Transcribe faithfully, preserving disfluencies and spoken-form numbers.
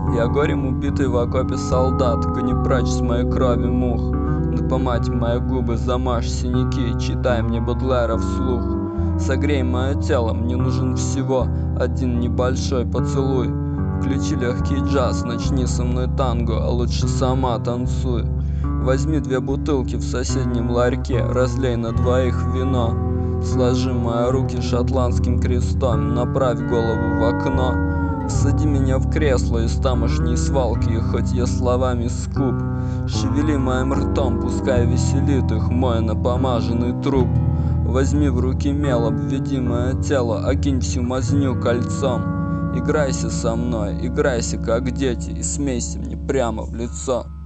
Я горем убитый в окопе солдат, гони прочь с моей крови мух. Напомать мои губы, замажь синяки, читай мне Бодлера вслух. Согрей мое тело, мне нужен всего один небольшой поцелуй. Включи легкий джаз, начни со мной танго, а лучше сама танцуй. Возьми две бутылки в соседнем ларьке, разлей на двоих вино. Сложи мои руки шотландским крестом, направь голову в окно. Всади меня в кресло из тамошней свалки, хоть я словами скуп. Шевели моим ртом, пускай веселит их мой напомаженный труп. Возьми в руки мел, обведи мое тело, окинь всю мазню кольцом. Играйся со мной, играйся как дети, и смейся мне прямо в лицо.